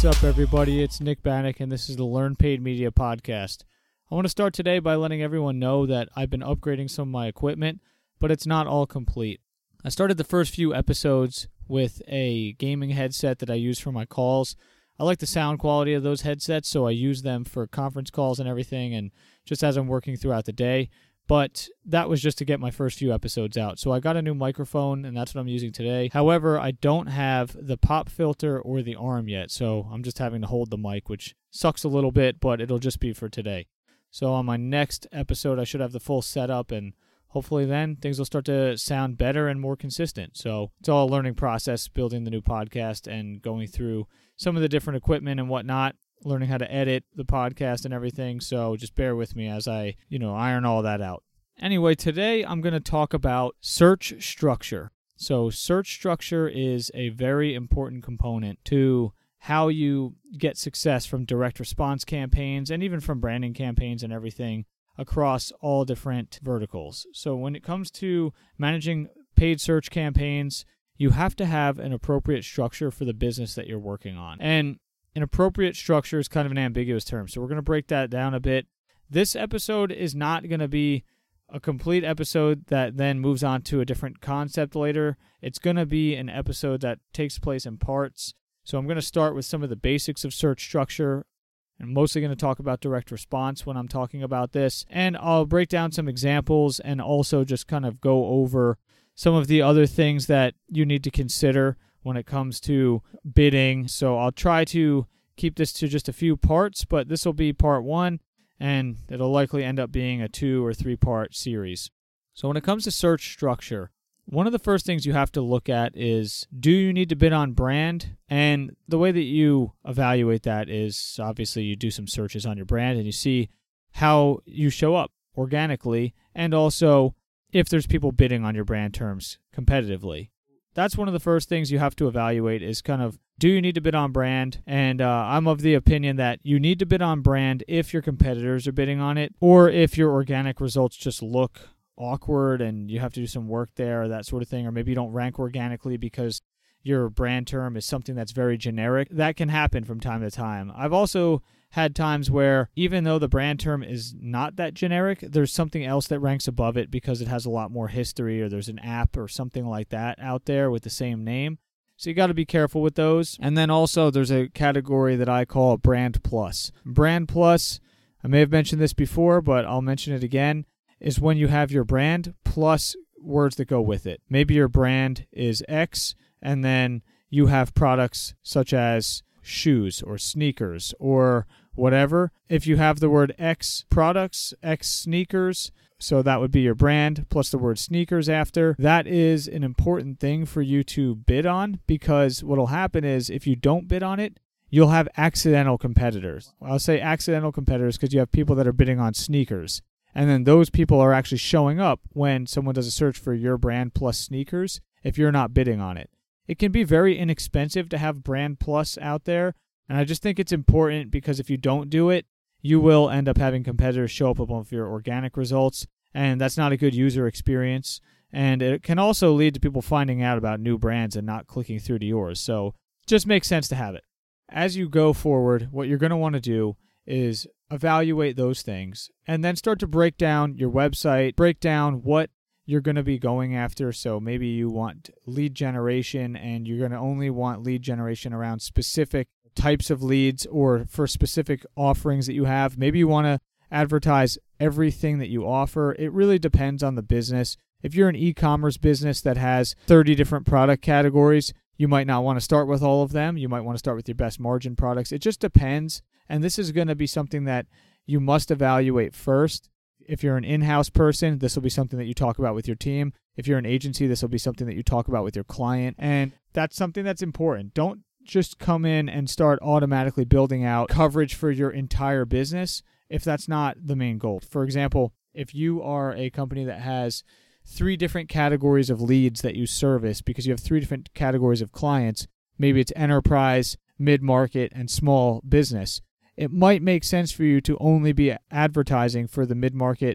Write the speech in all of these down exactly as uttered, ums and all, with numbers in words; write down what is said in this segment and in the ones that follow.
What's up, everybody? It's Nick Bannock, and this is the Learn Paid Media Podcast. I want to start today by letting everyone know that I've been upgrading some of my equipment, but it's not all complete. I started the first few episodes with a gaming headset that I use for my calls. I like the sound quality of those headsets, so I use them for conference calls and everything, and just as I'm working throughout the day. But that was just to get my first few episodes out. So I got a new microphone, and that's what I'm using today. However, I don't have the pop filter or the arm yet, so I'm just having to hold the mic, which sucks a little bit, but it'll just be for today. So on my next episode, I should have the full setup, and hopefully then things will start to sound better and more consistent. So it's all a learning process, building the new podcast and going through some of the different equipment and whatnot, learning how to edit the podcast and everything. So just bear with me as I, you know, iron all that out. Anyway, today I'm going to talk about search structure. So search structure is a very important component to how you get success from direct response campaigns and even from branding campaigns and everything across all different verticals. So when it comes to managing paid search campaigns, you have to have an appropriate structure for the business that you're working on. And an appropriate structure is kind of an ambiguous term, so we're going to break that down a bit. This episode is not going to be a complete episode that then moves on to a different concept later. It's going to be an episode that takes place in parts. So I'm going to start with some of the basics of search structure. I'm mostly going to talk about direct response when I'm talking about this. And I'll break down some examples and also just kind of go over some of the other things that you need to consider when it comes to bidding. So I'll try to keep this to just a few parts, but this will be part one, and it'll likely end up being a two or three part series. So when it comes to search structure, one of the first things you have to look at is, do you need to bid on brand? And the way that you evaluate that is, obviously you do some searches on your brand and you see how you show up organically, and also if there's people bidding on your brand terms competitively. That's one of the first things you have to evaluate is kind of, do you need to bid on brand? And uh, I'm of the opinion that you need to bid on brand if your competitors are bidding on it, or if your organic results just look awkward and you have to do some work there, or that sort of thing, or maybe you don't rank organically because your brand term is something that's very generic. That can happen from time to time. I've also had times where even though the brand term is not that generic, there's something else that ranks above it because it has a lot more history, or there's an app or something like that out there with the same name. So you got to be careful with those. And then also there's a category that I call Brand Plus. Brand Plus, I may have mentioned this before, but I'll mention it again, is when you have your brand plus words that go with it. Maybe your brand is X, and then you have products such as shoes or sneakers or whatever. If you have the word X products, X sneakers, so that would be your brand plus the word sneakers after, that is an important thing for you to bid on, because what will happen is if you don't bid on it, you'll have accidental competitors. I'll say accidental competitors because you have people that are bidding on sneakers, and then those people are actually showing up when someone does a search for your brand plus sneakers if you're not bidding on it. It can be very inexpensive to have Brand Plus out there, and I just think it's important because if you don't do it, you will end up having competitors show up above your organic results, and that's not a good user experience. And it can also lead to people finding out about new brands and not clicking through to yours. So it just makes sense to have it. As you go forward, what you're going to want to do is evaluate those things and then start to break down your website, break down what you're going to be going after. So maybe you want lead generation and you're going to only want lead generation around specific types of leads or for specific offerings that you have. Maybe you want to advertise everything that you offer. It really depends on the business. If you're an e-commerce business that has thirty different product categories, you might not want to start with all of them. You might want to start with your best margin products. It just depends. And this is going to be something that you must evaluate first. If you're an in-house person, this will be something that you talk about with your team. If you're an agency, this will be something that you talk about with your client. And that's something that's important. Don't just come in and start automatically building out coverage for your entire business if that's not the main goal. For example, if you are a company that has three different categories of leads that you service because you have three different categories of clients, maybe it's enterprise, mid-market, and small business, it might make sense for you to only be advertising for the mid-market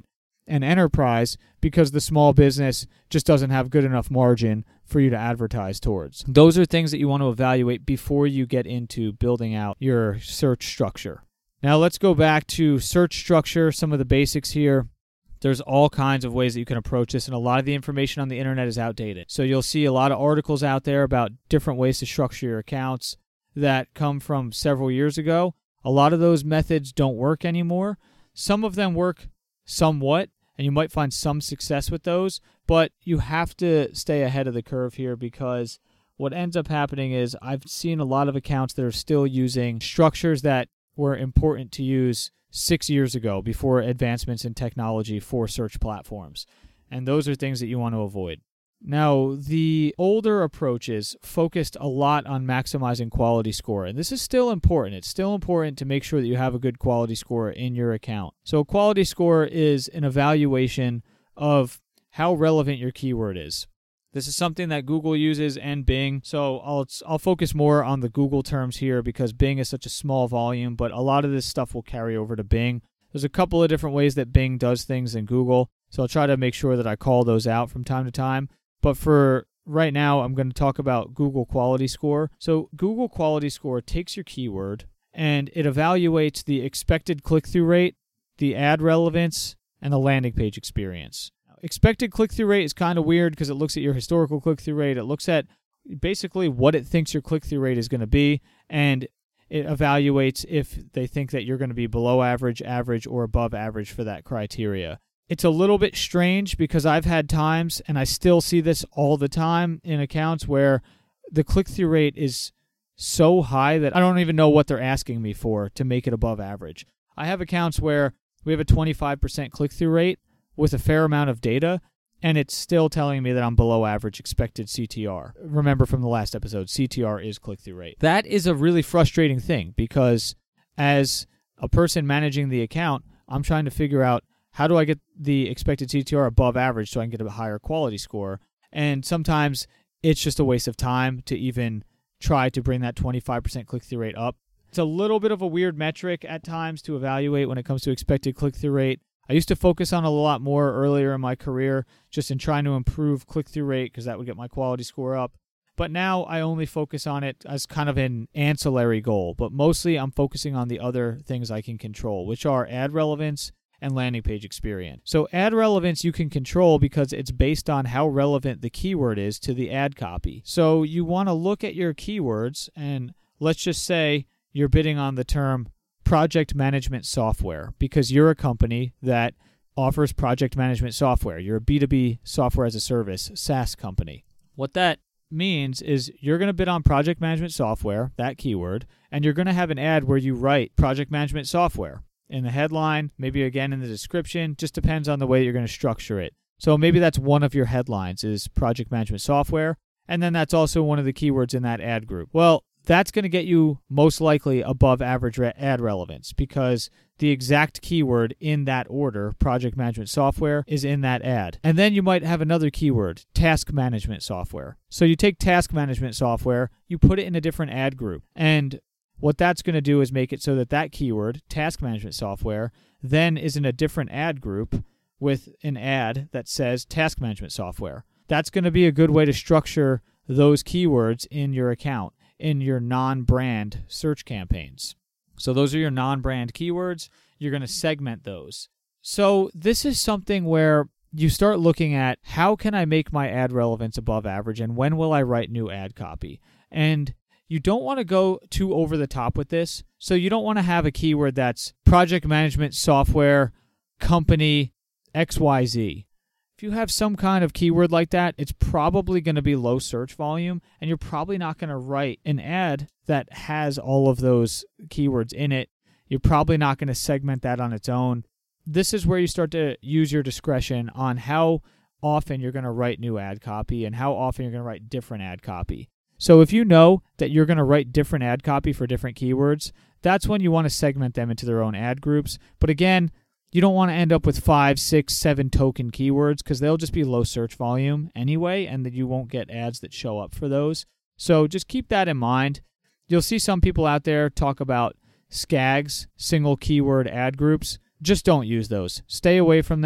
an enterprise because the small business just doesn't have good enough margin for you to advertise towards. Those are things that you want to evaluate before you get into building out your search structure. Now let's go back to search structure, some of the basics here. There's all kinds of ways that you can approach this, and a lot of the information on the internet is outdated. So you'll see a lot of articles out there about different ways to structure your accounts that come from several years ago. A lot of those methods don't work anymore. Some of them work somewhat, and you might find some success with those, but you have to stay ahead of the curve here, because what ends up happening is I've seen a lot of accounts that are still using structures that were important to use six years ago before advancements in technology for search platforms. And those are things that you want to avoid. Now, the older approaches focused a lot on maximizing quality score, and this is still important. It's still important to make sure that you have a good quality score in your account. So a quality score is an evaluation of how relevant your keyword is. This is something that Google uses and Bing, so I'll I'll focus more on the Google terms here because Bing is such a small volume, but a lot of this stuff will carry over to Bing. There's a couple of different ways that Bing does things in Google, so I'll try to make sure that I call those out from time to time. But for right now, I'm going to talk about Google Quality Score. So Google Quality Score takes your keyword and it evaluates the expected click-through rate, the ad relevance, and the landing page experience. Expected click-through rate is kind of weird because it looks at your historical click-through rate. It looks at basically what it thinks your click-through rate is going to be, and it evaluates if they think that you're going to be below average, average, or above average for that criteria. It's a little bit strange because I've had times, and I still see this all the time in accounts where the click-through rate is so high that I don't even know what they're asking me for to make it above average. I have accounts where we have a twenty-five percent click-through rate with a fair amount of data, and it's still telling me that I'm below average expected C T R. Remember from the last episode, C T R is click-through rate. That is a really frustrating thing because as a person managing the account, I'm trying to figure out how do I get the expected C T R above average so I can get a higher quality score. And sometimes it's just a waste of time to even try to bring that twenty-five percent click-through rate up. It's a little bit of a weird metric at times to evaluate when it comes to expected click-through rate. I used to focus on it a lot more earlier in my career, just in trying to improve click-through rate because that would get my quality score up. But now I only focus on it as kind of an ancillary goal. But mostly I'm focusing on the other things I can control, which are ad relevance and landing page experience. So ad relevance you can control because it's based on how relevant the keyword is to the ad copy. So you want to look at your keywords, and let's just say you're bidding on the term project management software because you're a company that offers project management software. You're a B two B software as a service, SaaS company. What that means is you're going to bid on project management software, that keyword, and you're going to have an ad where you write project management software in the headline, maybe again in the description, just depends on the way you're going to structure it. So maybe that's one of your headlines is project management software, and then that's also one of the keywords in that ad group. Well, that's going to get you most likely above average re- ad relevance because the exact keyword in that order, project management software, is in that ad. And then you might have another keyword, task management software. So you take task management software, you put it in a different ad group. And what that's going to do is make it so that that keyword, task management software, then is in a different ad group with an ad that says task management software. That's going to be a good way to structure those keywords in your account, in your non-brand search campaigns. So those are your non-brand keywords. You're going to segment those. So this is something where you start looking at how can I make my ad relevance above average and when will I write new ad copy? And you don't want to go too over the top with this. So you don't want to have a keyword that's project management software company X Y Z. If you have some kind of keyword like that, it's probably going to be low search volume, and you're probably not going to write an ad that has all of those keywords in it. You're probably not going to segment that on its own. This is where you start to use your discretion on how often you're going to write new ad copy and how often you're going to write different ad copy. So if you know that you're going to write different ad copy for different keywords, that's when you want to segment them into their own ad groups. But again, you don't want to end up with five, six, seven token keywords because they'll just be low search volume anyway, and that you won't get ads that show up for those. So just keep that in mind. You'll see some people out there talk about S C A Gs, single keyword ad groups. Just don't use those. Stay away from that.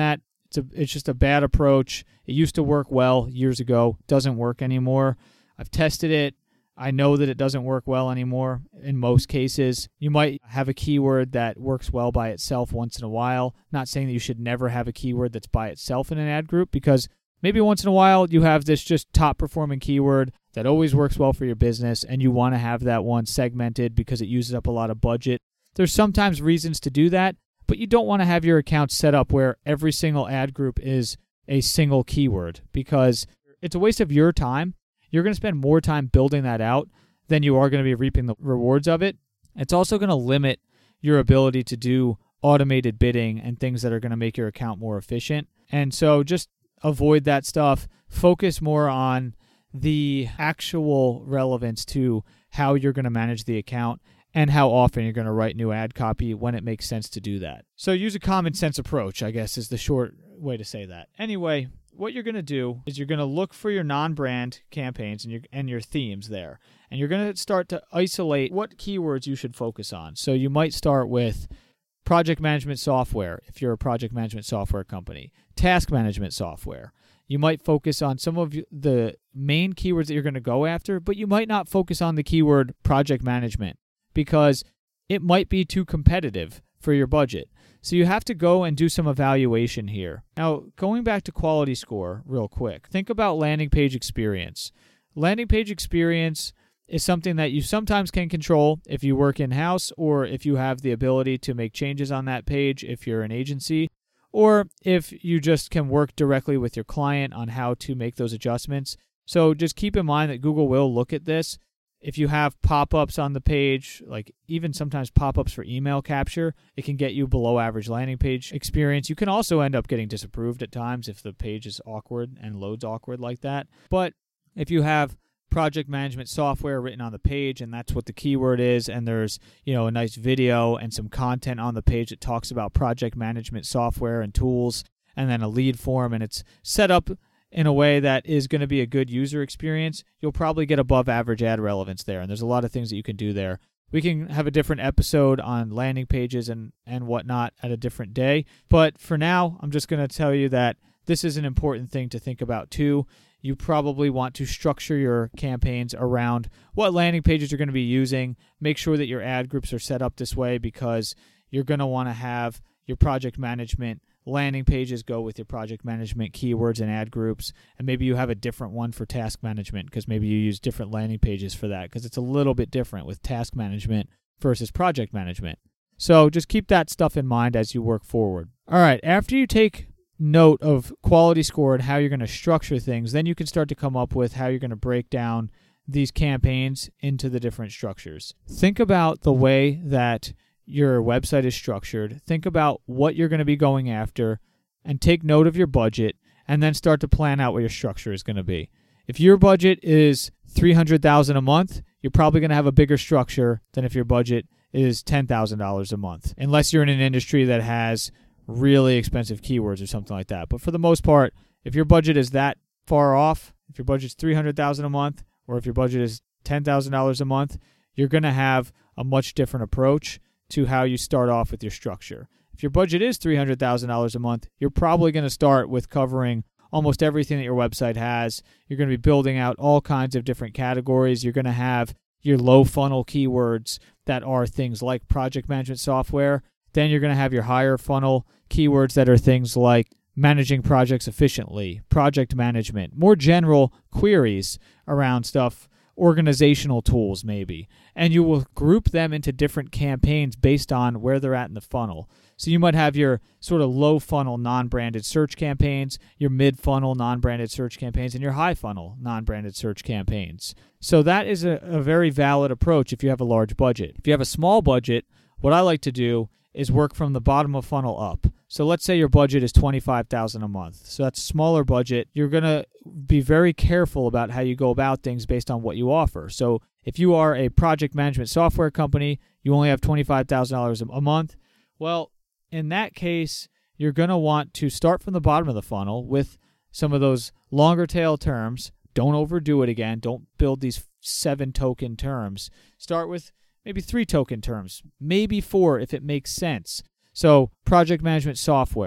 It's a, it's just a bad approach. It used to work well years ago. Doesn't work anymore. I've tested it. I know that it doesn't work well anymore in most cases. You might have a keyword that works well by itself once in a while. Not saying that you should never have a keyword that's by itself in an ad group, because maybe once in a while you have this just top performing keyword that always works well for your business, and you want to have that one segmented because it uses up a lot of budget. There's sometimes reasons to do that, but you don't want to have your account set up where every single ad group is a single keyword, because it's a waste of your time. You're going to spend more time building that out than you are going to be reaping the rewards of it. It's also going to limit your ability to do automated bidding and things that are going to make your account more efficient. And so just avoid that stuff. Focus more on the actual relevance to how you're going to manage the account and how often you're going to write new ad copy when it makes sense to do that. So use a common sense approach, I guess, is the short way to say that. Anyway, what you're going to do is you're going to look for your non-brand campaigns and your and your themes there. And you're going to start to isolate what keywords you should focus on. So you might start with project management software if you're a project management software company, task management software. You might focus on some of the main keywords that you're going to go after, but you might not focus on the keyword project management because it might be too competitive for your budget. So you have to go and do some evaluation here. Now, going back to quality score real quick, think about landing page experience. Landing page experience is something that you sometimes can control if you work in-house, or if you have the ability to make changes on that page if you're an agency, or if you just can work directly with your client on how to make those adjustments. So just keep in mind that Google will look at this. If you have pop-ups on the page, like even sometimes pop-ups for email capture, it can get you below average landing page experience. You can also end up getting disapproved at times if the page is awkward and loads awkward like that. But if you have project management software written on the page and that's what the keyword is, and there's, you know, a nice video and some content on the page that talks about project management software and tools, and then a lead form, and it's set up in a way that is going to be a good user experience, you'll probably get above average ad relevance there. And there's a lot of things that you can do there. We can have a different episode on landing pages and, and whatnot at a different day. But for now, I'm just going to tell you that this is an important thing to think about too. You probably want to structure your campaigns around what landing pages you're going to be using. Make sure that your ad groups are set up this way, because you're going to want to have your project management landing pages go with your project management keywords and ad groups, and maybe you have a different one for task management because maybe you use different landing pages for that, because it's a little bit different with task management versus project management. So just keep that stuff in mind as you work forward. All right, after you take note of quality score and how you're going to structure things, then you can start to come up with how you're going to break down these campaigns into the different structures. Think about the way that your website is structured. Think about what you're going to be going after and take note of your budget, and then start to plan out what your structure is going to be. If your budget is three hundred thousand dollars a month, you're probably going to have a bigger structure than if your budget is ten thousand dollars a month, unless you're in an industry that has really expensive keywords or something like that. But for the most part, if your budget is that far off, if your budget's three hundred thousand dollars a month, or if your budget is ten thousand dollars a month, you're going to have a much different approach to how you start off with your structure. If your budget is three hundred thousand dollars a month, you're probably going to start with covering almost everything that your website has. You're going to be building out all kinds of different categories. You're going to have your low funnel keywords that are things like project management software. Then you're going to have your higher funnel keywords that are things like managing projects efficiently, project management, more general queries around stuff, organizational tools maybe, and you will group them into different campaigns based on where they're at in the funnel. So you might have your sort of low funnel non-branded search campaigns, your mid funnel non-branded search campaigns, and your high funnel non-branded search campaigns. So that is a, a very valid approach if you have a large budget. If you have a small budget, what I like to do is work from the bottom of funnel up. So let's say your budget is twenty-five thousand dollars a month. So that's a smaller budget. You're going to be very careful about how you go about things based on what you offer. So if you are a project management software company, you only have twenty-five thousand dollars a month. Well, in that case, you're going to want to start from the bottom of the funnel with some of those longer tail terms. Don't overdo it again. Don't build these seven token terms. Start with maybe three token terms, maybe four if it makes sense. So project management software,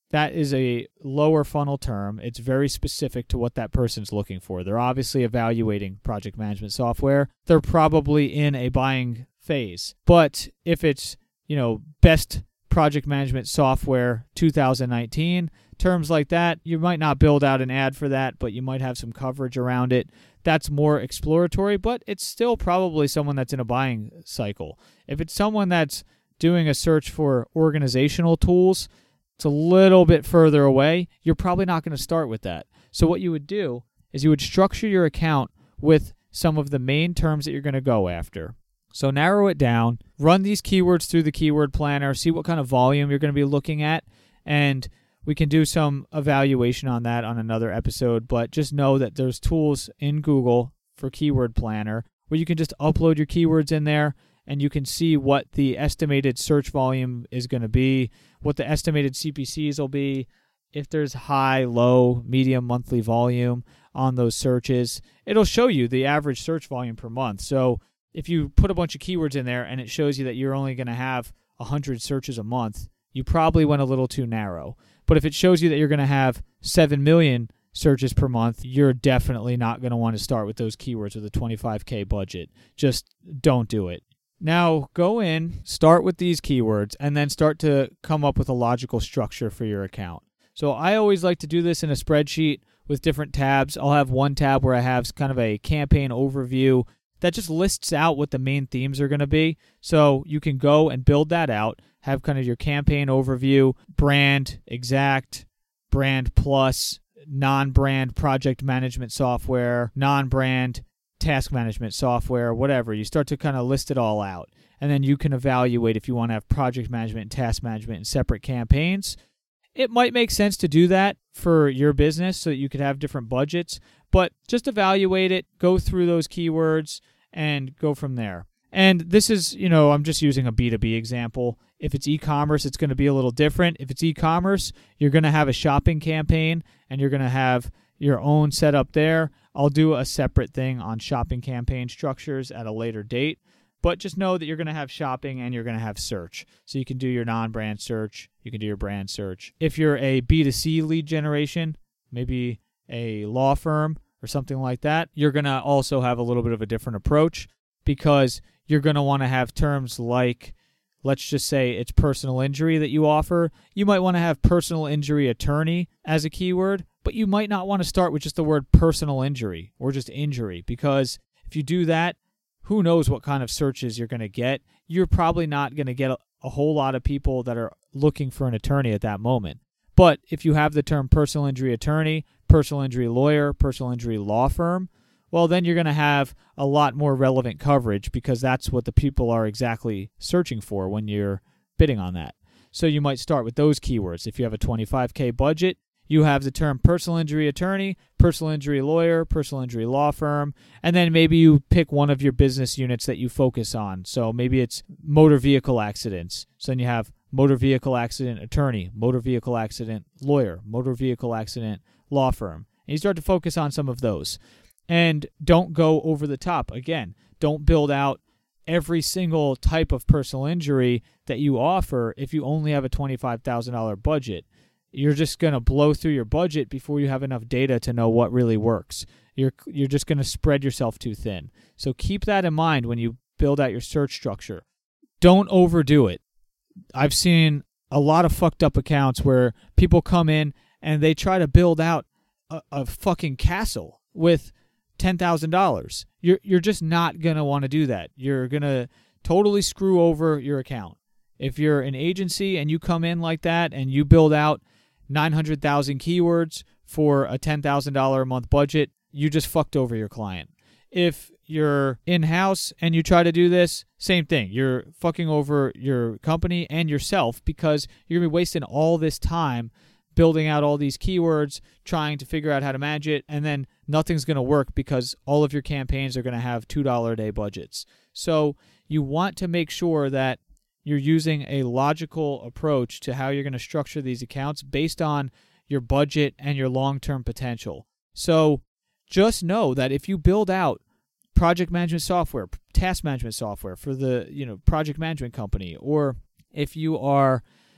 that is a lower funnel term. It's very specific to what that person's looking for. They're obviously evaluating project management software. They're probably in a buying phase. But if it's, you know, best project management software two thousand nineteen, terms like that, you might not build out an ad for that, but you might have some coverage around it. That's more exploratory, but it's still probably someone that's in a buying cycle. If it's someone that's doing a search for organizational tools, it's a little bit further away. You're probably not going to start with that. So what you would do is you would structure your account with some of the main terms that you're going to go after. So narrow it down, run these keywords through the keyword planner, see what kind of volume you're going to be looking at, and we can do some evaluation on that on another episode, but just know that there's tools in Google for Keyword Planner where you can just upload your keywords in there and you can see what the estimated search volume is going to be, what the estimated C P Cs will be, if there's high, low, medium monthly volume on those searches. It'll show you the average search volume per month. So if you put a bunch of keywords in there and it shows you that you're only going to have one hundred searches a month, you probably went a little too narrow. But if it shows you that you're going to have seven million searches per month, you're definitely not going to want to start with those keywords with a twenty-five K budget. Just don't do it. Now, go in, start with these keywords, and then start to come up with a logical structure for your account. So I always like to do this in a spreadsheet with different tabs. I'll have one tab where I have kind of a campaign overview that just lists out what the main themes are going to be. So you can go and build that out, have kind of your campaign overview, brand, exact, brand plus, non-brand project management software, non-brand task management software, whatever. You start to kind of list it all out. And then you can evaluate if you want to have project management and task management in separate campaigns. It might make sense to do that for your business so that you could have different budgets, but just evaluate it, go through those keywords, and go from there. And this is, you know, I'm just using a B two B example. If it's e-commerce, it's going to be a little different. If it's e-commerce, you're going to have a shopping campaign, and you're going to have your own setup there. I'll do a separate thing on shopping campaign structures at a later date. But just know that you're going to have shopping and you're going to have search. So you can do your non-brand search. You can do your brand search. If you're a B two C lead generation, maybe a law firm or something like that, you're going to also have a little bit of a different approach because you're going to want to have terms like, let's just say it's personal injury that you offer. You might want to have personal injury attorney as a keyword, but you might not want to start with just the word personal injury or just injury, because if you do that, who knows what kind of searches you're going to get. You're probably not going to get a, a whole lot of people that are looking for an attorney at that moment. But if you have the term personal injury attorney, personal injury lawyer, personal injury law firm, well, then you're going to have a lot more relevant coverage because that's what the people are exactly searching for when you're bidding on that. So you might start with those keywords. If you have a twenty-five K budget, you have the term personal injury attorney, personal injury lawyer, personal injury law firm, and then maybe you pick one of your business units that you focus on. So maybe it's motor vehicle accidents. So then you have motor vehicle accident attorney, motor vehicle accident lawyer, motor vehicle accident law firm. And you start to focus on some of those. And don't go over the top. Again, don't build out every single type of personal injury that you offer if you only have a twenty-five thousand dollars budget. You're just going to blow through your budget before you have enough data to know what really works. You're you're just going to spread yourself too thin. So keep that in mind when you build out your search structure. Don't overdo it. I've seen a lot of fucked up accounts where people come in and they try to build out a, a fucking castle with ten thousand dollars. You're you're just not going to want to do that. You're going to totally screw over your account. If you're an agency and you come in like that and you build out nine hundred thousand keywords for a ten thousand dollars a month budget, you just fucked over your client. If you're in-house and you try to do this, same thing. You're fucking over your company and yourself because you're going to be wasting all this time building out all these keywords, trying to figure out how to manage it, and then nothing's going to work because all of your campaigns are going to have two dollars a day budgets. So you want to make sure that you're using a logical approach to how you're going to structure these accounts based on your budget and your long-term potential. So just know that if you build out project management software, task management software for the, you know, project management company, or if you are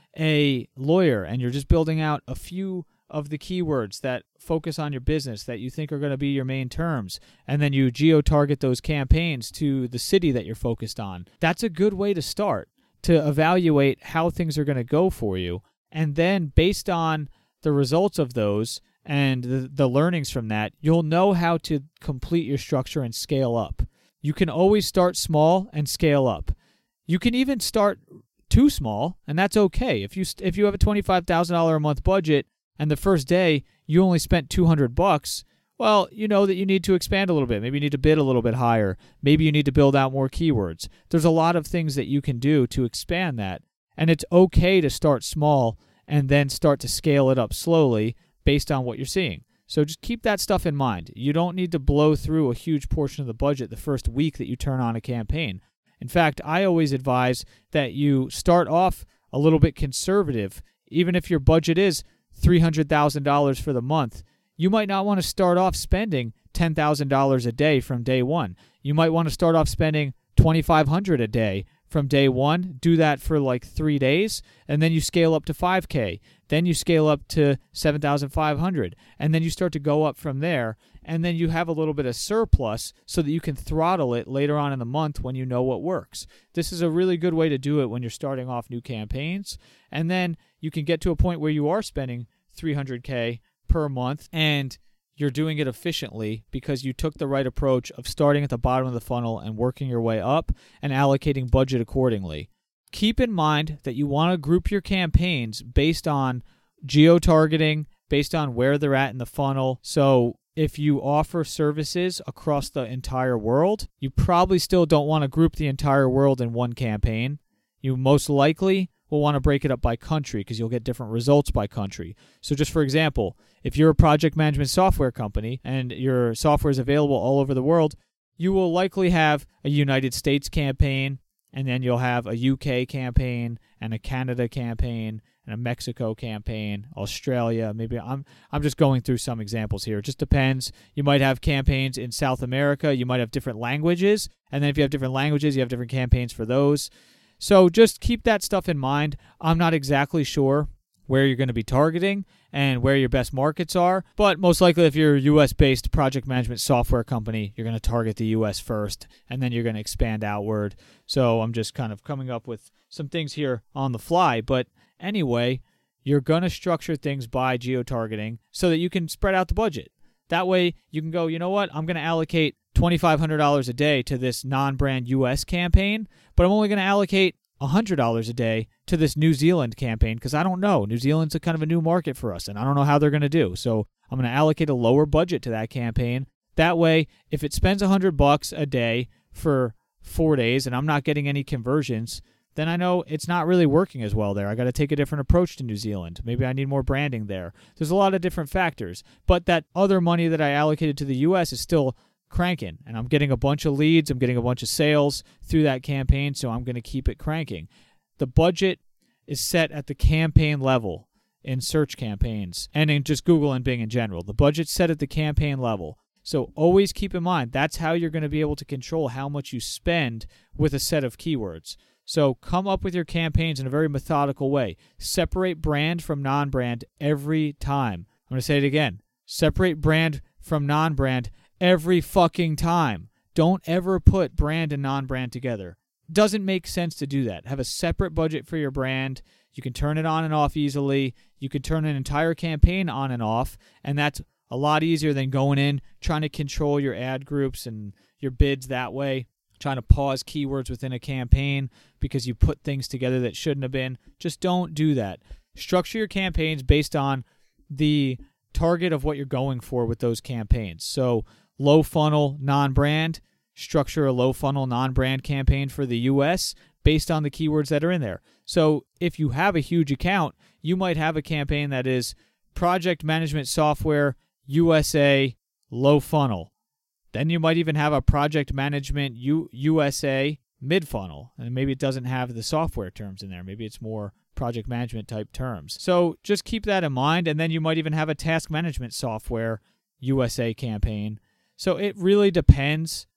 a lawyer and you're just building out a few of the keywords that focus on your business that you think are going to be your main terms, and then you geo-target those campaigns to the city that you're focused on, that's a good way to start to evaluate how things are going to go for you. And then based on the results of those and the, the learnings from that, you'll know how to complete your structure and scale up. You can always start small and scale up. You can even start too small, and that's okay. If you if you have a twenty-five thousand dollars a month budget and the first day you only spent two hundred bucks, well, you know that you need to expand a little bit. Maybe you need to bid a little bit higher. Maybe you need to build out more keywords. There's a lot of things that you can do to expand that, and it's okay to start small and then start to scale it up slowly based on what you're seeing. So just keep that stuff in mind. You don't need to blow through a huge portion of the budget the first week that you turn on a campaign. In fact, I always advise that you start off a little bit conservative. Even if your budget is three hundred thousand dollars for the month, you might not want to start off spending ten thousand dollars a day from day one. You might want to start off spending twenty-five hundred dollars a day from day one. Do that for like three days, and then you scale up to five K. Then you scale up to seven thousand five hundred dollars, and then you start to go up from there, and then you have a little bit of surplus so that you can throttle it later on in the month when you know what works. This is a really good way to do it when you're starting off new campaigns, and then you can get to a point where you are spending three hundred K per month, and you're doing it efficiently because you took the right approach of starting at the bottom of the funnel and working your way up and allocating budget accordingly. Keep in mind that you want to group your campaigns based on geo-targeting, based on where they're at in the funnel. So if you offer services across the entire world, you probably still don't want to group the entire world in one campaign. You most likely will want to break it up by country because you'll get different results by country. So just for example, if you're a project management software company and your software is available all over the world, you will likely have a United States campaign, and then you'll have a U K campaign and a Canada campaign and a Mexico campaign, Australia. Maybe I'm I'm just going through some examples here. It just depends. You might have campaigns in South America. You might have different languages. And then if you have different languages, you have different campaigns for those. So just keep that stuff in mind. I'm not exactly sure where you're going to be targeting and where your best markets are, but most likely if you're a U S-based project management software company, you're going to target the U S first, and then you're going to expand outward. So I'm just kind of coming up with some things here on the fly, but anyway, you're going to structure things by geo-targeting so that you can spread out the budget. That way you can go, you know what, I'm going to allocate twenty-five hundred dollars a day to this non-brand U S campaign, but I'm only going to allocate one hundred dollars a day to this New Zealand campaign because I don't know. New Zealand's a kind of a new market for us, and I don't know how they're going to do. So I'm going to allocate a lower budget to that campaign. That way, if it spends one hundred bucks a day for four days and I'm not getting any conversions, then I know it's not really working as well there. I got to take a different approach to New Zealand. Maybe I need more branding there. There's a lot of different factors, but that other money that I allocated to the U S is still cranking, and I'm getting a bunch of leads, I'm getting a bunch of sales through that campaign, so I'm going to keep it cranking. The budget is set at the campaign level in search campaigns and in just Google and Bing in general. The budget's set at the campaign level. So always keep in mind that's how you're going to be able to control how much you spend with a set of keywords. So come up with your campaigns in a very methodical way. Separate brand from non-brand every time. I'm going to say it again. Separate brand from non-brand every fucking time. Don't ever put brand and non-brand together. Doesn't make sense to do that. Have a separate budget for your brand. You can turn it on and off easily. You can turn an entire campaign on and off, and that's a lot easier than going in, trying to control your ad groups and your bids that way, trying to pause keywords within a campaign because you put things together that shouldn't have been. Just don't do that. Structure your campaigns based on the target of what you're going for with those campaigns. So low funnel, non-brand, structure a low funnel, non-brand campaign for the U S based on the keywords that are in there. So if you have a huge account, you might have a campaign that is project management software, U S A, low funnel. Then you might even have a project management U- USA mid-funnel, and maybe it doesn't have the software terms in there. Maybe it's more project management type terms. So just keep that in mind, and then you might even have a task management software U S A campaign. So it really depends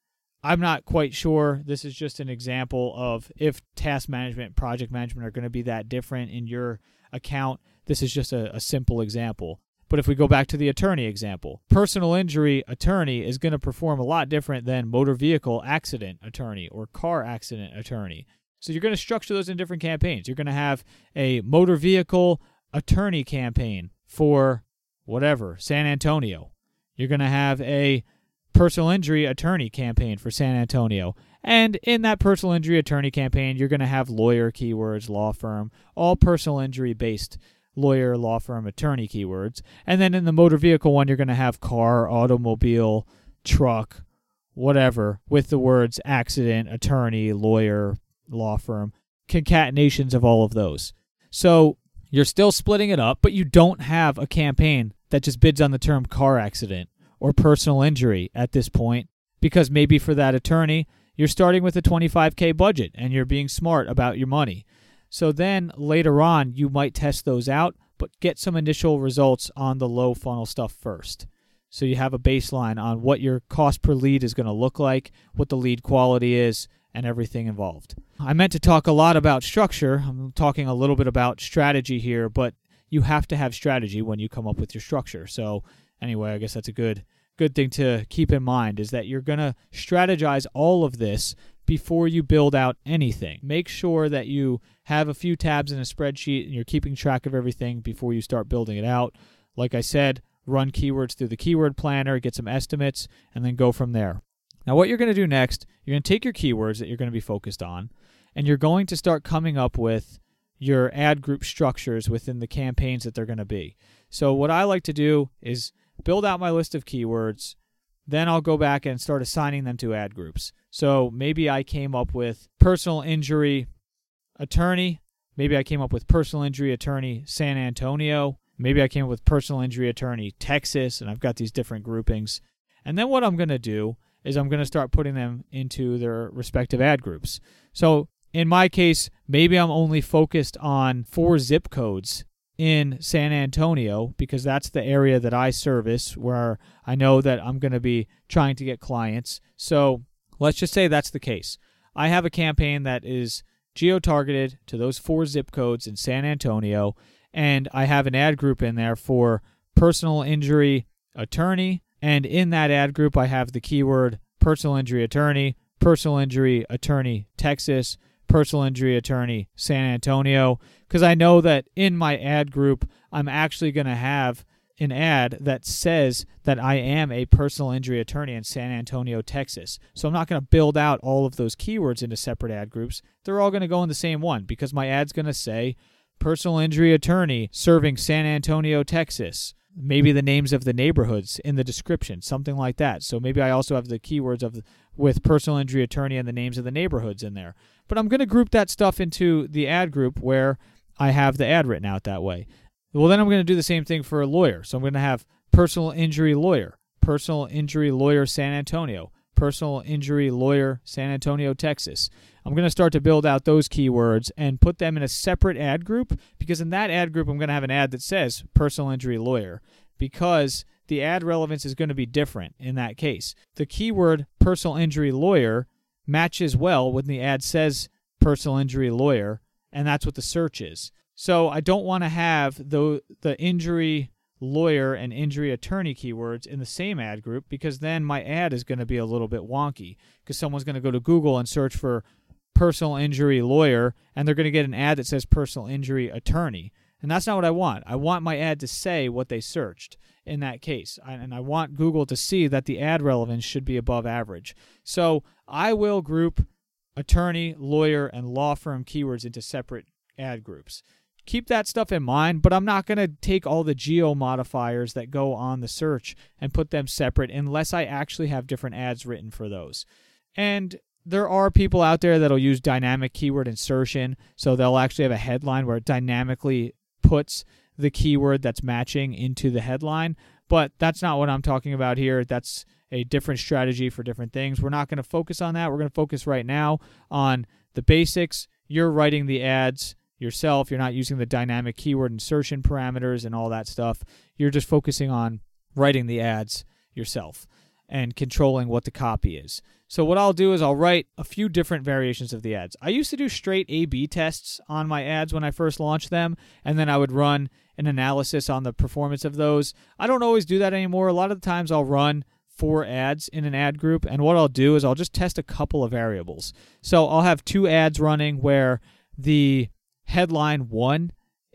I'm not quite sure. This is just an example of if task management, project management are going to be that different in your account. This is just a, a simple example. But if we go back to the attorney example, personal injury attorney is going to perform a lot different than motor vehicle accident attorney or car accident attorney. So you're going to structure those in different campaigns. You're going to have a motor vehicle attorney campaign for whatever, San Antonio. You're going to have a personal injury attorney campaign for San Antonio. And in that personal injury attorney campaign, you're going to have lawyer keywords, law firm, all personal injury based lawyer, law firm, attorney keywords. And then in the motor vehicle one, you're going to have car, automobile, truck, whatever, with the words accident, attorney, lawyer, law firm, concatenations of all of those. So you're still splitting it up, but you don't have a campaign that just bids on the term car accident or personal injury at this point, because maybe for that attorney, you're starting with a twenty-five K budget and you're being smart about your money. So then later on, you might test those out, but get some initial results on the low funnel stuff first. So you have a baseline on what your cost per lead is going to look like, what the lead quality is, and everything involved. I meant to talk a lot about structure. I'm talking a little bit about strategy here, but you have to have strategy when you come up with your structure. So anyway, I guess that's a good good thing to keep in mind, is that you're going to strategize all of this before you build out anything. Make sure that you have a few tabs in a spreadsheet and you're keeping track of everything before you start building it out. Like I said, run keywords through the keyword planner, get some estimates, and then go from there. Now, what you're going to do next, you're going to take your keywords that you're going to be focused on, and you're going to start coming up with your ad group structures within the campaigns that they're going to be. So what I like to do is build out my list of keywords, then I'll go back and start assigning them to ad groups. So maybe I came up with personal injury attorney, maybe I came up with personal injury attorney San Antonio, maybe I came up with personal injury attorney Texas, and I've got these different groupings. And then what I'm going to do is I'm going to start putting them into their respective ad groups. So in my case, maybe I'm only focused on four zip codes in San Antonio because that's the area that I service, where I know that I'm going to be trying to get clients. So let's just say that's the case. I have a campaign that is geo-targeted to those four zip codes in San Antonio, and I have an ad group in there for personal injury attorney. And in that ad group, I have the keyword personal injury attorney, personal injury attorney Texas, personal injury attorney San Antonio, because I know that in my ad group, I'm actually going to have an ad that says that I am a personal injury attorney in San Antonio, Texas. So I'm not going to build out all of those keywords into separate ad groups. They're all going to go in the same one because my ad's going to say personal injury attorney serving San Antonio, Texas. Maybe the names of the neighborhoods in the description, something like that. So maybe I also have the keywords of with personal injury attorney and the names of the neighborhoods in there. But I'm going to group that stuff into the ad group where I have the ad written out that way. Well, then I'm going to do the same thing for a lawyer. So I'm going to have personal injury lawyer, personal injury lawyer San Antonio, personal injury lawyer San Antonio, Texas. I'm going to start to build out those keywords and put them in a separate ad group, because in that ad group, I'm going to have an ad that says personal injury lawyer, because the ad relevance is going to be different in that case. The keyword personal injury lawyer matches well when the ad says personal injury lawyer, and that's what the search is. So I don't want to have the, the injury lawyer and injury attorney keywords in the same ad group, because then my ad is going to be a little bit wonky, because someone's going to go to Google and search for personal injury lawyer, and they're going to get an ad that says personal injury attorney. And that's not what I want. I want my ad to say what they searched in that case. And I want Google to see that the ad relevance should be above average. So I will group attorney, lawyer, and law firm keywords into separate ad groups. Keep that stuff in mind, but I'm not going to take all the geo modifiers that go on the search and put them separate unless I actually have different ads written for those. And there are people out there that'll use dynamic keyword insertion, so they'll actually have a headline where it dynamically puts the keyword that's matching into the headline, but that's not what I'm talking about here. That's a different strategy for different things. We're not going to focus on that. We're going to focus right now on the basics. You're writing the ads yourself. You're not using the dynamic keyword insertion parameters and all that stuff. You're just focusing on writing the ads yourself and controlling what the copy is. So what I'll do is I'll write a few different variations of the ads. I used to do straight A B tests on my ads when I first launched them, and then I would run an analysis on the performance of those. I don't always do that anymore. A lot of the times I'll run four ads in an ad group, and what I'll do is I'll just test a couple of variables. So I'll have two ads running where the headline one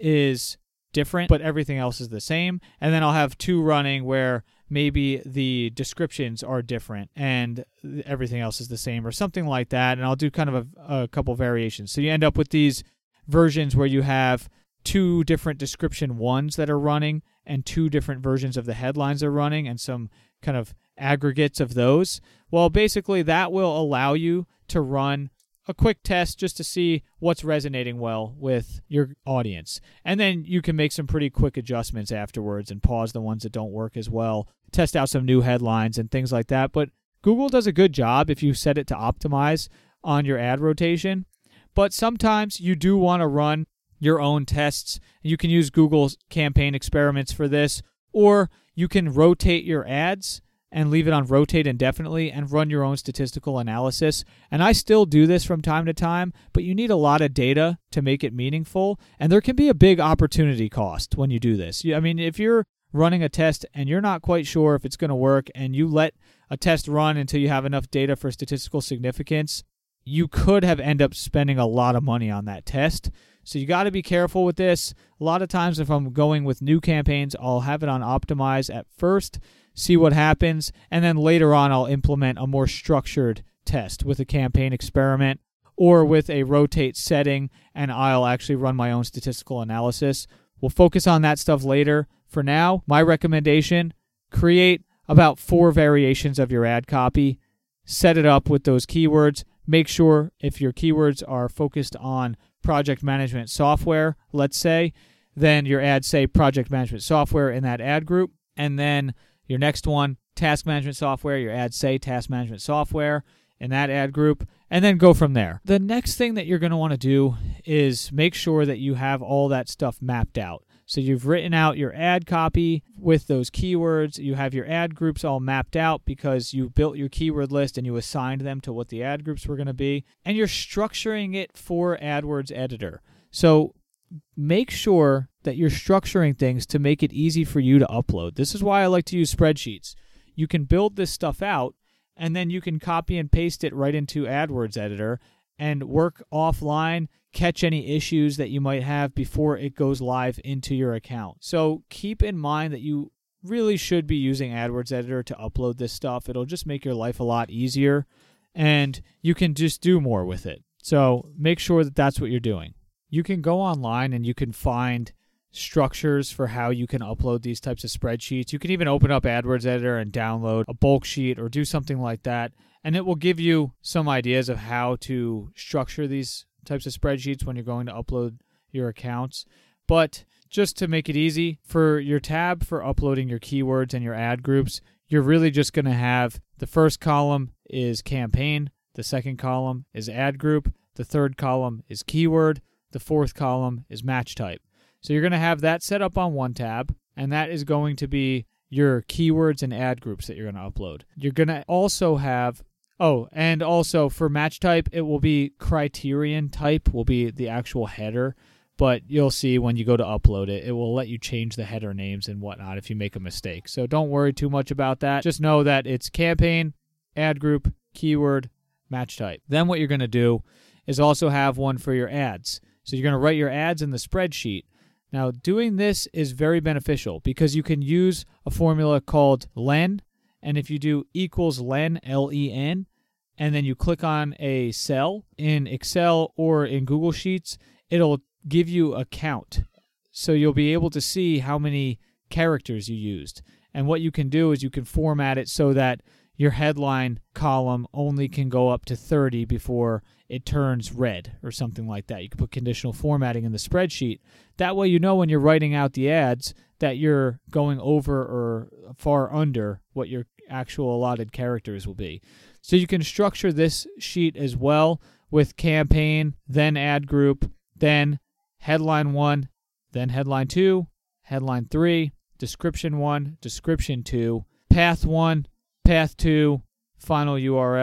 is different, but everything else is the same, and then I'll have two running where maybe the descriptions are different and everything else is the same or something like that, and I'll do kind of a, a couple variations. So you end up with these versions where you have two different description ones that are running and two different versions of the headlines are running and some kind of aggregates of those. Well, basically that will allow you to run a quick test just to see what's resonating well with your audience. And then you can make some pretty quick adjustments afterwards and pause the ones that don't work as well, test out some new headlines and things like that. But Google does a good job if you set it to optimize on your ad rotation. But sometimes you do want to run your own tests. You can use Google's campaign experiments for this, or you can rotate your ads and leave it on rotate indefinitely and run your own statistical analysis. And I still do this from time to time, but you need a lot of data to make it meaningful, and there can be a big opportunity cost when you do this. I mean, if you're running a test and you're not quite sure if it's going to work and you let a test run until you have enough data for statistical significance, you could have ended up spending a lot of money on that test. So you got to be careful with this. A lot of times if I'm going with new campaigns, I'll have it on optimize at first, see what happens, and then later on I'll implement a more structured test with a campaign experiment or with a rotate setting, and I'll actually run my own statistical analysis. We'll focus on that stuff later. For now, my recommendation, create about four variations of your ad copy, set it up with those keywords. Make sure if your keywords are focused on project management software, let's say, then your ads say project management software in that ad group. And then your next one, task management software, your ads say task management software in that ad group, and then go from there. The next thing that you're going to want to do is make sure that you have all that stuff mapped out. So you've written out your ad copy with those keywords. You have your ad groups all mapped out because you built your keyword list and you assigned them to what the ad groups were going to be. And you're structuring it for AdWords Editor. So make sure that you're structuring things to make it easy for you to upload. This is why I like to use spreadsheets. You can build this stuff out, and then you can copy and paste it right into AdWords Editor and work offline, catch any issues that you might have before it goes live into your account. So keep in mind that you really should be using AdWords Editor to upload this stuff. It'll just make your life a lot easier, and you can just do more with it. So make sure that that's what you're doing. You can go online and you can find structures for how you can upload these types of spreadsheets. You can even open up AdWords Editor and download a bulk sheet or do something like that, and it will give you some ideas of how to structure these types of spreadsheets when you're going to upload your accounts. But just to make it easy, for your tab for uploading your keywords and your ad groups, you're really just going to have the first column is campaign, the second column is ad group, the third column is keyword, the fourth column is match type. So you're going to have that set up on one tab, and that is going to be your keywords and ad groups that you're going to upload. You're going to also have, oh, and also for match type, it will be criterion type will be the actual header, but you'll see when you go to upload it, it will let you change the header names and whatnot if you make a mistake. So don't worry too much about that. Just know that it's campaign, ad group, keyword, match type. Then what you're going to do is also have one for your ads. So you're going to write your ads in the spreadsheet. Now, doing this is very beneficial because you can use a formula called len, and if you do equals len, L E N, and then you click on a cell in Excel or in Google Sheets, it'll give you a count. So you'll be able to see how many characters you used. And what you can do is you can format it so that your headline column only can go up to thirty before it turns red or something like that. You can put conditional formatting in the spreadsheet. That way you know when you're writing out the ads that you're going over or far under what your actual allotted characters will be. So you can structure this sheet as well with campaign, then ad group, then headline one, then headline two, headline three, description one, description two, path one, path two, final U R L,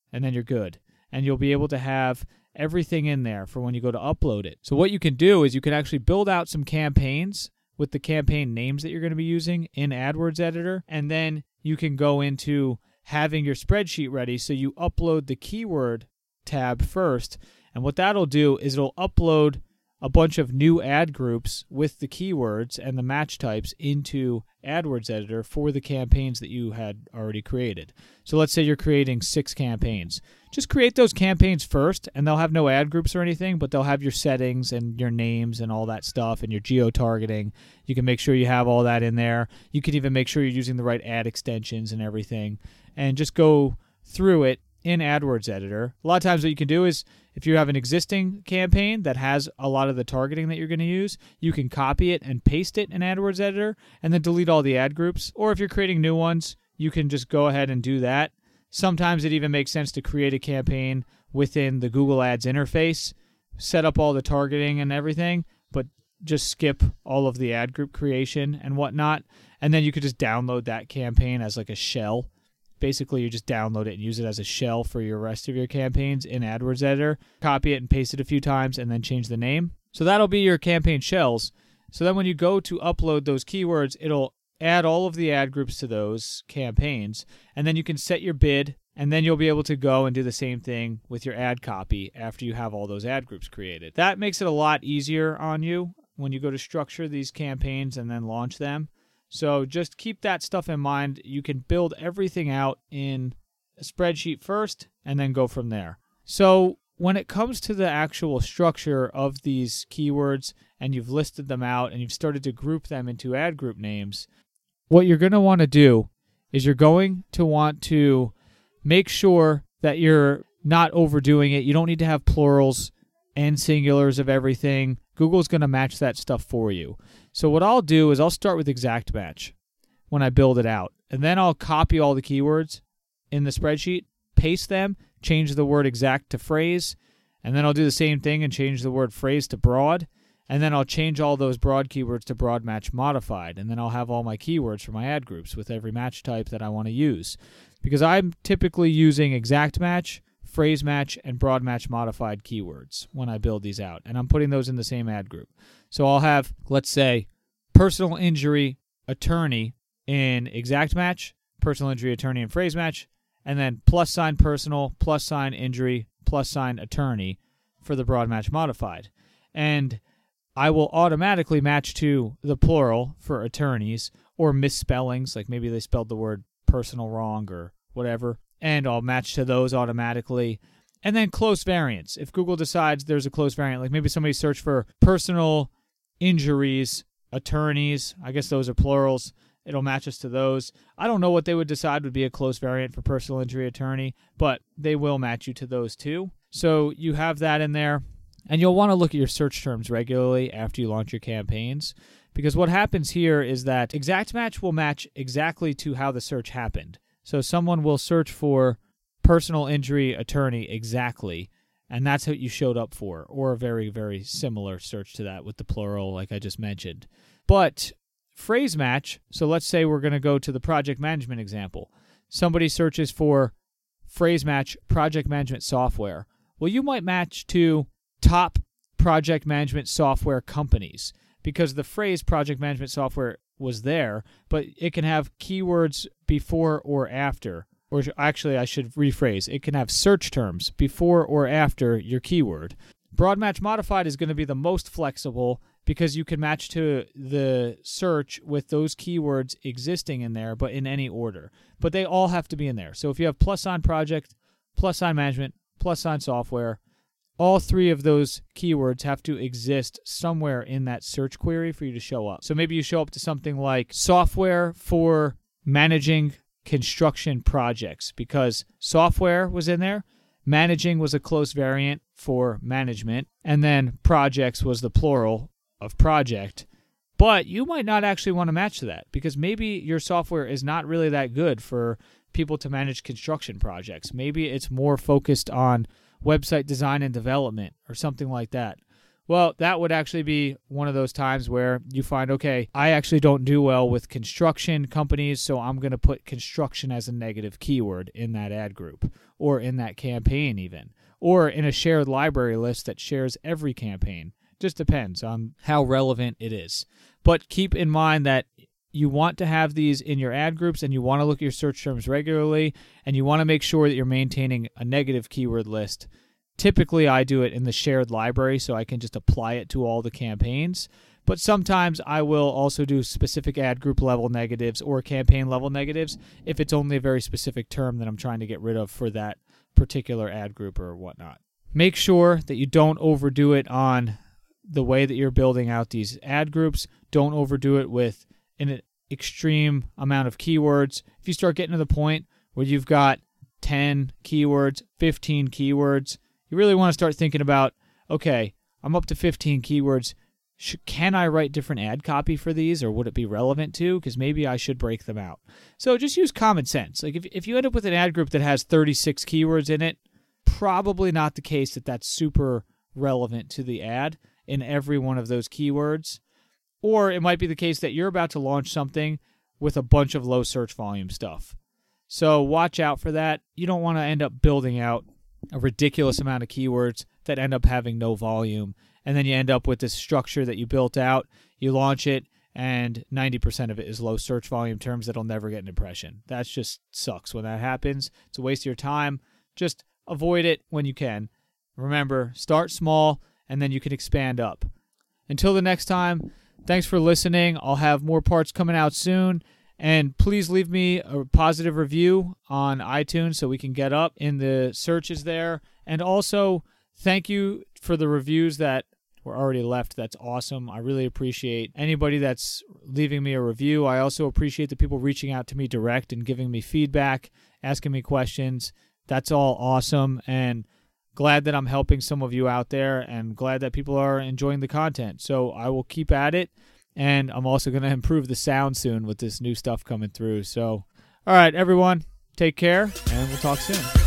and then you're good. And you'll be able to have everything in there for when you go to upload it. So what you can do is you can actually build out some campaigns with the campaign names that you're going to be using in AdWords Editor, and then you can go into having your spreadsheet ready. So you upload the keyword tab first, and what that'll do is it'll upload a bunch of new ad groups with the keywords and the match types into AdWords Editor for the campaigns that you had already created. So let's say you're creating six campaigns. Just create those campaigns first, and they'll have no ad groups or anything, but they'll have your settings and your names and all that stuff and your geo-targeting. You can make sure you have all that in there. You can even make sure you're using the right ad extensions and everything, and just go through it in AdWords Editor. A lot of times what you can do is if you have an existing campaign that has a lot of the targeting that you're going to use, you can copy it and paste it in AdWords Editor and then delete all the ad groups. Or if you're creating new ones, you can just go ahead and do that. Sometimes it even makes sense to create a campaign within the Google Ads interface, set up all the targeting and everything, but just skip all of the ad group creation and whatnot. And then you could just download that campaign as like a shell. Basically, you just download it and use it as a shell for your rest of your campaigns in AdWords Editor. Copy it and paste it a few times and then change the name. So that'll be your campaign shells. So then when you go to upload those keywords, it'll add all of the ad groups to those campaigns. And then you can set your bid, and then you'll be able to go and do the same thing with your ad copy after you have all those ad groups created. That makes it a lot easier on you when you go to structure these campaigns and then launch them. So just keep that stuff in mind. You can build everything out in a spreadsheet first and then go from there. So when it comes to the actual structure of these keywords and you've listed them out and you've started to group them into ad group names, what you're going to want to do is you're going to want to make sure that you're not overdoing it. You don't need to have plurals and singulars of everything. Google's going to match that stuff for you. So what I'll do is I'll start with exact match when I build it out. And then I'll copy all the keywords in the spreadsheet, paste them, change the word exact to phrase, and then I'll do the same thing and change the word phrase to broad. And then I'll change all those broad keywords to broad match modified. And then I'll have all my keywords for my ad groups with every match type that I want to use. Because I'm typically using exact match, phrase match, and broad match modified keywords when I build these out. And I'm putting those in the same ad group. So I'll have, let's say, personal injury attorney in exact match, personal injury attorney in phrase match, and then plus sign personal, plus sign injury, plus sign attorney for the broad match modified. And I will automatically match to the plural for attorneys or misspellings, like maybe they spelled the word personal wrong or whatever, and I'll match to those automatically. And then close variants. If Google decides there's a close variant, like maybe somebody searched for personal injuries, attorneys, I guess those are plurals, it'll match us to those. I don't know what they would decide would be a close variant for personal injury attorney, but they will match you to those too. So you have that in there. And you'll want to look at your search terms regularly after you launch your campaigns, because what happens here is that exact match will match exactly to how the search happened. So someone will search for personal injury attorney exactly, and that's what you showed up for, or a very, very similar search to that with the plural like I just mentioned. But phrase match, so let's say we're going to go to the project management example. Somebody searches for phrase match project management software. Well, you might match to top project management software companies because the phrase project management software was there, but it can have keywords before or after. Or actually, I should rephrase. It can have search terms before or after your keyword. Broad match modified is going to be the most flexible because you can match to the search with those keywords existing in there, but in any order. But they all have to be in there. So if you have plus sign project, plus sign management, plus sign software, all three of those keywords have to exist somewhere in that search query for you to show up. So maybe you show up to something like software for managing construction projects because software was in there, managing was a close variant for management, and then projects was the plural of project. But you might not actually want to match to that because maybe your software is not really that good for people to manage construction projects. Maybe it's more focused on website design and development or something like that. Well, that would actually be one of those times where you find, okay, I actually don't do well with construction companies, so I'm going to put construction as a negative keyword in that ad group or in that campaign even, or in a shared library list that shares every campaign. Just depends on how relevant it is. But keep in mind that you want to have these in your ad groups and you want to look at your search terms regularly and you want to make sure that you're maintaining a negative keyword list. Typically, I do it in the shared library so I can just apply it to all the campaigns. But sometimes I will also do specific ad group level negatives or campaign level negatives if it's only a very specific term that I'm trying to get rid of for that particular ad group or whatnot. Make sure that you don't overdo it on the way that you're building out these ad groups. Don't overdo it with an extreme amount of keywords. If you start getting to the point where you've got ten keywords, fifteen keywords, you really want to start thinking about, okay, I'm up to fifteen keywords. Should, can I write different ad copy for these, or would it be relevant to? Because maybe I should break them out. So just use common sense. Like if if you end up with an ad group that has thirty-six keywords in it, probably not the case that that's super relevant to the ad in every one of those keywords. Or it might be the case that you're about to launch something with a bunch of low search volume stuff. So watch out for that. You don't want to end up building out a ridiculous amount of keywords that end up having no volume. And then you end up with this structure that you built out, you launch it, and ninety percent of it is low search volume terms that'll never get an impression. That just sucks when that happens. It's a waste of your time. Just avoid it when you can. Remember, start small, and then you can expand up. Until the next time, thanks for listening. I'll have more parts coming out soon. And please leave me a positive review on iTunes so we can get up in the searches there. And also, thank you for the reviews that were already left. That's awesome. I really appreciate anybody that's leaving me a review. I also appreciate the people reaching out to me direct and giving me feedback, asking me questions. That's all awesome. And glad that I'm helping some of you out there and glad that people are enjoying the content. So I will keep at it. And I'm also going to improve the sound soon with this new stuff coming through. So, all right, everyone, take care, and we'll talk soon.